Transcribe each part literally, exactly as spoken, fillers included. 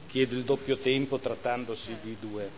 chiedo il doppio tempo trattandosi di due.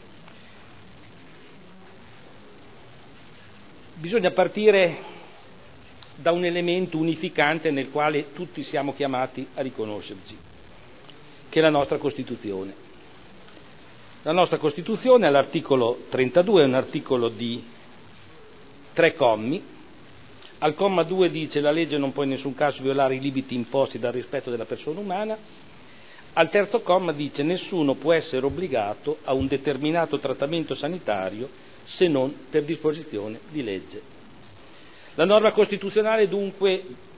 Bisogna partire da un elemento unificante nel quale tutti siamo chiamati a riconoscerci, che è la nostra Costituzione. La nostra Costituzione, all'articolo trentadue, è un articolo di tre commi. Al comma due dice: la legge non può in nessun caso violare i limiti imposti dal rispetto della persona umana. Al terzo comma dice: nessuno può essere obbligato a un determinato trattamento sanitario se non per disposizione di legge. La norma costituzionale dunque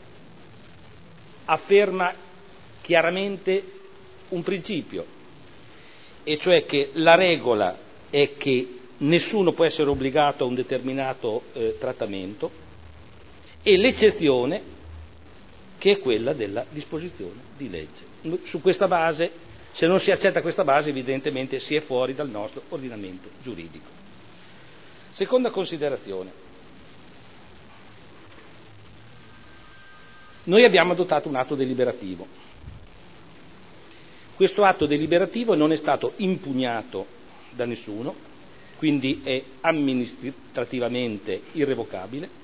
afferma chiaramente un principio, e cioè che la regola è che nessuno può essere obbligato a un determinato eh, trattamento, e l'eccezione che è quella della disposizione di legge. Su questa base, se non si accetta questa base, evidentemente si è fuori dal nostro ordinamento giuridico. Seconda considerazione. Noi abbiamo adottato un atto deliberativo. Questo atto deliberativo non è stato impugnato da nessuno, quindi è amministrativamente irrevocabile,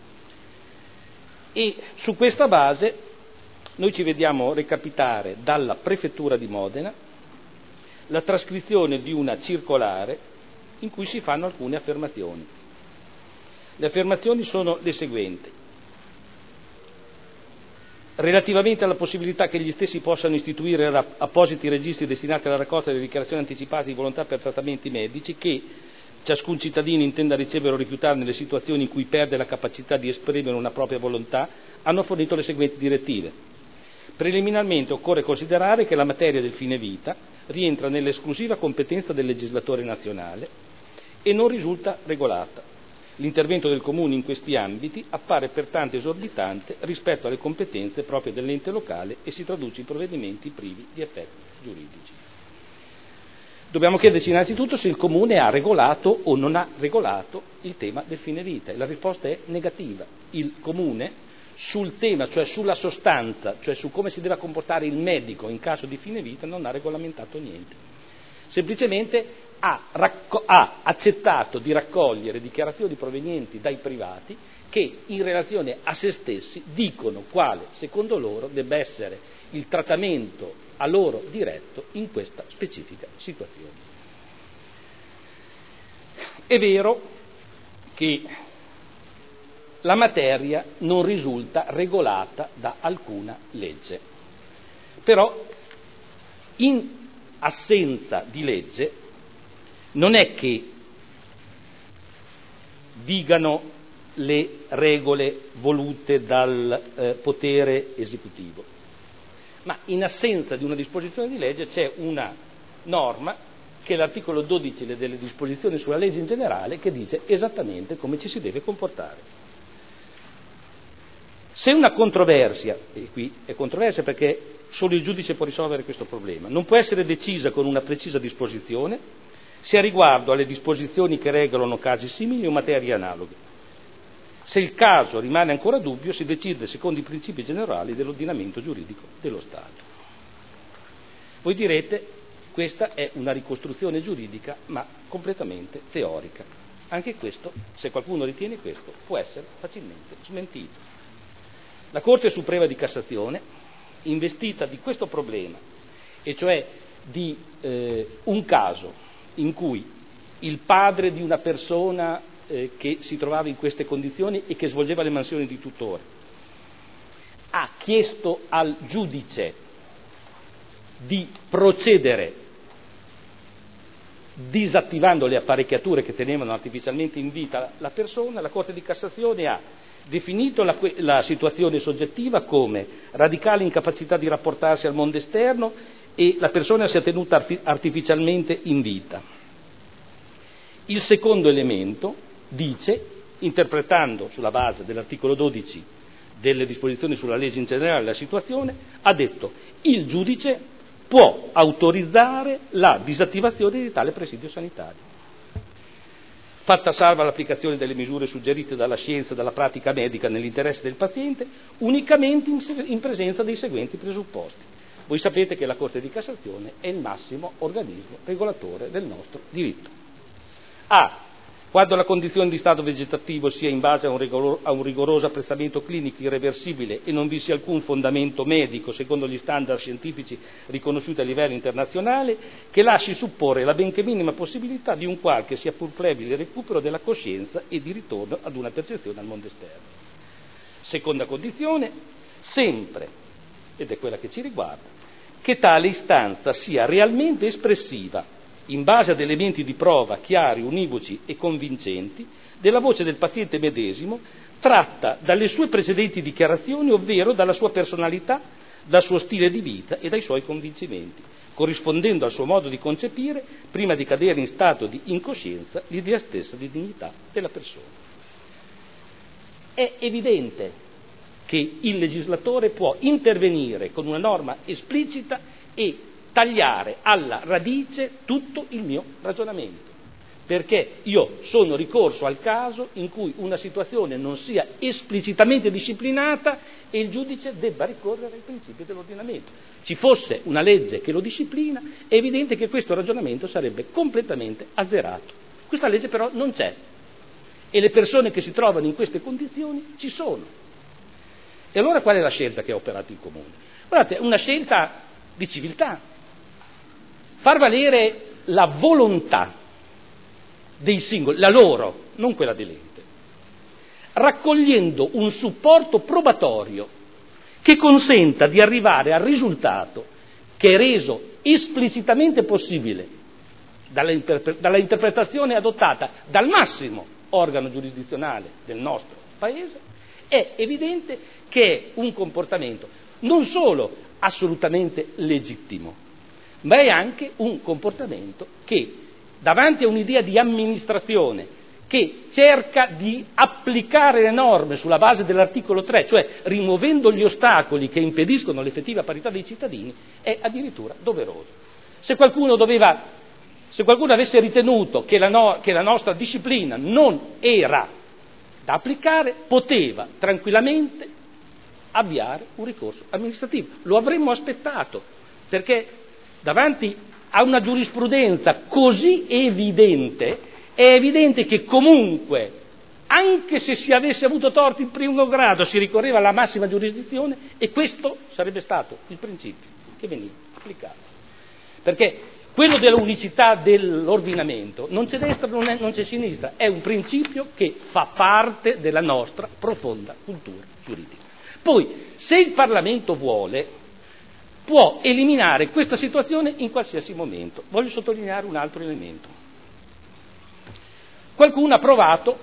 e su questa base noi ci vediamo recapitare dalla Prefettura di Modena la trascrizione di una circolare in cui si fanno alcune affermazioni. Le affermazioni sono le seguenti: relativamente alla possibilità che gli stessi possano istituire appositi registri destinati alla raccolta delle dichiarazioni anticipate di volontà per trattamenti medici che ciascun cittadino intenda ricevere o rifiutare nelle situazioni in cui perde la capacità di esprimere una propria volontà, hanno fornito le seguenti direttive. Preliminarmente occorre considerare che la materia del fine vita rientra nell'esclusiva competenza del legislatore nazionale e non risulta regolata. L'intervento del Comune in questi ambiti appare pertanto esorbitante rispetto alle competenze proprie dell'ente locale e si traduce in provvedimenti privi di effetti giuridici. Dobbiamo chiederci innanzitutto se il Comune ha regolato o non ha regolato il tema del fine vita, e la risposta è negativa. Il Comune sul tema, cioè sulla sostanza, cioè su come si deve comportare il medico in caso di fine vita, non ha regolamentato niente. Semplicemente ha, racco- ha accettato di raccogliere dichiarazioni provenienti dai privati che in relazione a se stessi dicono quale, secondo loro, debba essere il trattamento a loro diretto in questa specifica situazione. È vero che la materia non risulta regolata da alcuna legge, però in assenza di legge non è che vigano le regole volute dal eh, potere esecutivo, ma in assenza di una disposizione di legge c'è una norma, che è l'articolo dodici delle disposizioni sulla legge in generale, che dice esattamente come ci si deve comportare. Se una controversia, e qui è controversia perché solo il giudice può risolvere questo problema, non può essere decisa con una precisa disposizione, sia riguardo alle disposizioni che regolano casi simili o materie analoghe. Se il caso rimane ancora dubbio, si decide secondo i principi generali dell'ordinamento giuridico dello Stato. Voi direte, questa è una ricostruzione giuridica, ma completamente teorica. Anche questo, se qualcuno ritiene questo, può essere facilmente smentito. La Corte Suprema di Cassazione, investita di questo problema, e cioè di eh, un caso in cui il padre di una persona eh, che si trovava in queste condizioni e che svolgeva le mansioni di tutore ha chiesto al giudice di procedere disattivando le apparecchiature che tenevano artificialmente in vita la persona, la Corte di Cassazione ha definito la, la situazione soggettiva come radicale incapacità di rapportarsi al mondo esterno e la persona sia tenuta arti- artificialmente in vita. Il secondo elemento dice, interpretando sulla base dell'articolo dodici delle disposizioni sulla legge in generale la situazione, ha detto il giudice può autorizzare la disattivazione di tale presidio sanitario, fatta salva l'applicazione delle misure suggerite dalla scienza e dalla pratica medica nell'interesse del paziente, unicamente in, in presenza dei seguenti presupposti. Voi sapete che la Corte di Cassazione è il massimo organismo regolatore del nostro diritto. A. Quando la condizione di stato vegetativo sia in base a un, rigoro, a un rigoroso apprezzamento clinico irreversibile e non vi sia alcun fondamento medico secondo gli standard scientifici riconosciuti a livello internazionale, che lasci supporre la benché minima possibilità di un qualche, sia pur flebile, recupero della coscienza e di ritorno ad una percezione al mondo esterno. Seconda condizione, sempre, ed è quella che ci riguarda, che tale istanza sia realmente espressiva, in base ad elementi di prova chiari, univoci e convincenti, della voce del paziente medesimo, tratta dalle sue precedenti dichiarazioni, ovvero dalla sua personalità, dal suo stile di vita e dai suoi convincimenti, corrispondendo al suo modo di concepire, prima di cadere in stato di incoscienza, l'idea stessa di dignità della persona. È evidente che il legislatore può intervenire con una norma esplicita e tagliare alla radice tutto il mio ragionamento, perché io sono ricorso al caso in cui una situazione non sia esplicitamente disciplinata e il giudice debba ricorrere ai principi dell'ordinamento. Ci fosse una legge che lo disciplina, è evidente che questo ragionamento sarebbe completamente azzerato. Questa legge però non c'è e le persone che si trovano in queste condizioni ci sono. E allora qual è la scelta che ha operato il Comune? Guardate, una scelta di civiltà. Far valere la volontà dei singoli, la loro, non quella dell'ente, raccogliendo un supporto probatorio che consenta di arrivare al risultato che è reso esplicitamente possibile dalla, interpre- dalla interpretazione adottata dal massimo organo giurisdizionale del nostro Paese, è evidente che è un comportamento non solo assolutamente legittimo, ma è anche un comportamento che, davanti a un'idea di amministrazione che cerca di applicare le norme sulla base dell'articolo tre, cioè rimuovendo gli ostacoli che impediscono l'effettiva parità dei cittadini, è addirittura doveroso. Se qualcuno doveva, se qualcuno avesse ritenuto che la, no, che la nostra disciplina non era da applicare, poteva tranquillamente avviare un ricorso amministrativo. Lo avremmo aspettato, perché davanti a una giurisprudenza così evidente, è evidente che comunque, anche se si avesse avuto torto in primo grado, si ricorreva alla massima giurisdizione e questo sarebbe stato il principio che veniva applicato. Perché quello della unicità dell'ordinamento non c'è destra, non, è, non c'è sinistra, è un principio che fa parte della nostra profonda cultura giuridica. Poi, se il Parlamento vuole, può eliminare questa situazione in qualsiasi momento. Voglio sottolineare un altro elemento. Qualcuno ha provato,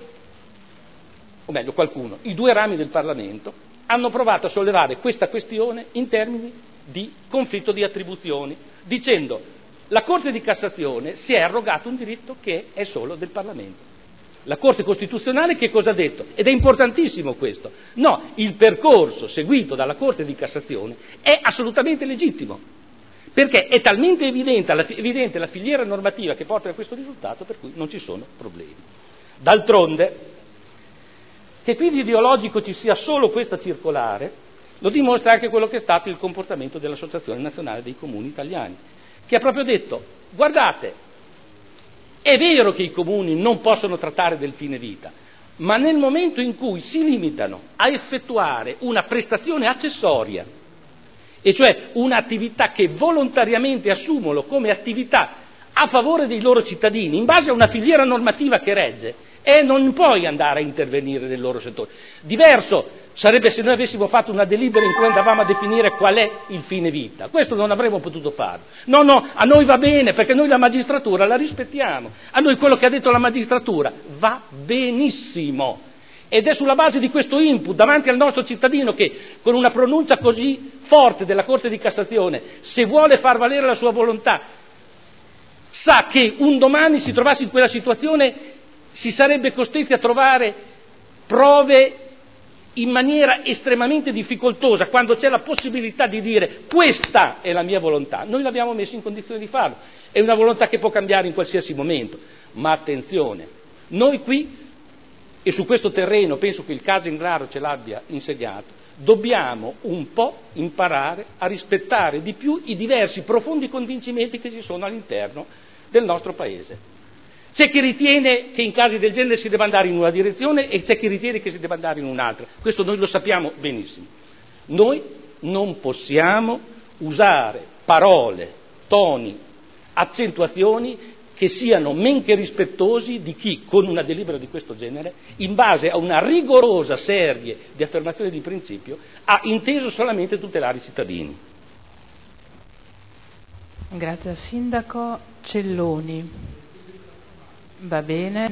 o meglio qualcuno, i due rami del Parlamento hanno provato a sollevare questa questione in termini di conflitto di attribuzioni, dicendo la Corte di Cassazione si è arrogato un diritto che è solo del Parlamento. La Corte Costituzionale che cosa ha detto? Ed è importantissimo questo. No, il percorso seguito dalla Corte di Cassazione è assolutamente legittimo, perché è talmente evidente la, evidente la filiera normativa che porta a questo risultato per cui non ci sono problemi. D'altronde, che quindi ideologico ci sia solo questa circolare, lo dimostra anche quello che è stato il comportamento dell'Associazione Nazionale dei Comuni Italiani, che ha proprio detto, guardate, è vero che i comuni non possono trattare del fine vita, ma nel momento in cui si limitano a effettuare una prestazione accessoria, e cioè un'attività che volontariamente assumono come attività a favore dei loro cittadini, in base a una filiera normativa che regge, e non puoi andare a intervenire nel loro settore. Diverso sarebbe se noi avessimo fatto una delibera in cui andavamo a definire qual è il fine vita. Questo non avremmo potuto farlo. No, no, a noi va bene, perché noi la magistratura la rispettiamo. A noi quello che ha detto la magistratura va benissimo. Ed è sulla base di questo input davanti al nostro cittadino che, con una pronuncia così forte della Corte di Cassazione, se vuole far valere la sua volontà, sa che un domani si trovasse in quella situazione si sarebbe costretti a trovare prove in maniera estremamente difficoltosa, quando c'è la possibilità di dire questa è la mia volontà. Noi l'abbiamo messo in condizione di farlo, è una volontà che può cambiare in qualsiasi momento, ma attenzione, noi qui, e su questo terreno penso che il caso Englaro ce l'abbia insegnato, Dobbiamo un po' imparare a rispettare di più i diversi profondi convincimenti che ci sono all'interno del nostro Paese. C'è chi ritiene che in casi del genere si debba andare in una direzione e c'è chi ritiene che si debba andare in un'altra. Questo noi lo sappiamo benissimo. Noi non possiamo usare parole, toni, accentuazioni che siano men che rispettosi di chi, con una delibera di questo genere, in base a una rigorosa serie di affermazioni di principio, ha inteso solamente tutelare i cittadini. Grazie al Sindaco. Celloni. Va bene.